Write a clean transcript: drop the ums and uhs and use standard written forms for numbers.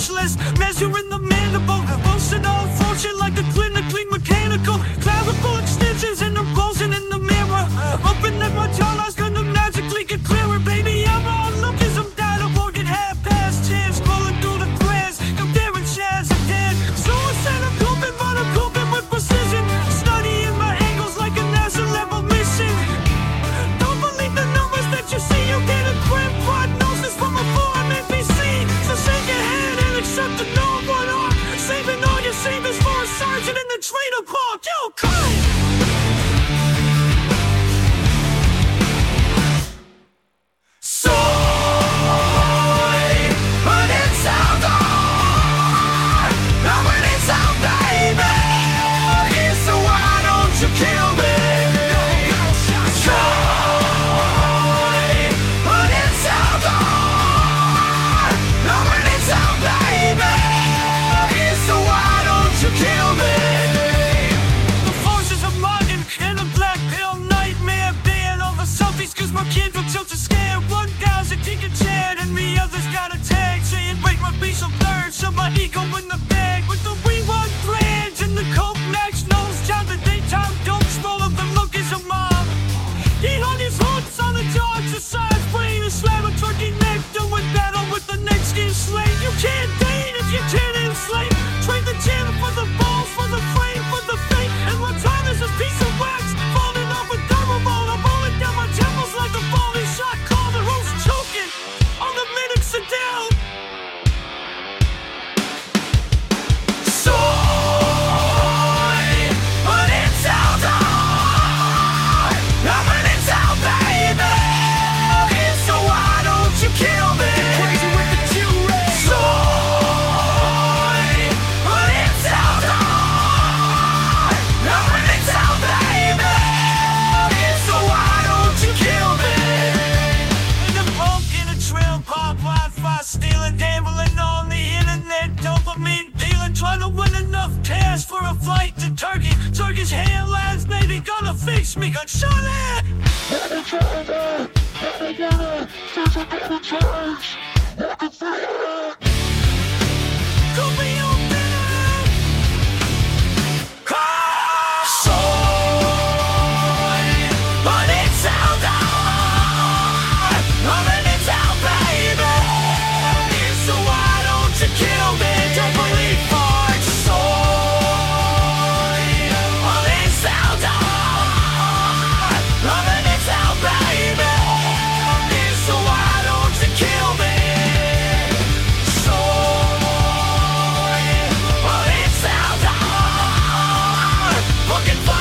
specialist, measuring the mandible, boasting all fortune like a clinically mechanical, clavicle extensions and impulsion in the mirror. Hoping that my jawline's gonna magically get clearer, baby. I'm all looking, I'm down to work at half past 10, scrolling through the threads, comparing shares again. So I said I'm coping, but I'm coping with precision, studying my angles like a NASA level mission. Don't believe the numbers that you see, you get a grim prognosis from a foreign NPC. So shake your head and accept the known one arm, saving all your savings for a sergeant in the trailer park. Yo, cut! My ego in the bag with the rewind plans and the coke next nose down the daytime dope roll of the look is a mob. He on his hooks on the jaw exercise brain and slam a turkey neck doing battle with the next skin slave. You can't date if you can't enslave. Trade the gym for the balls, for the frame, for the fame. And my time is a piece of wax falling off a thermoball. I'm rolling down my temples like a falling shot caller who's choking on the minoxidil. Trying to win enough cash for a flight to Turkey. Turkish hairlines, baby, gonna fix me. Good shot at. Could be your dinner. Soy, but it's out there. I'm in it's out, baby. So why don't you kill me? Don't believe. Looking for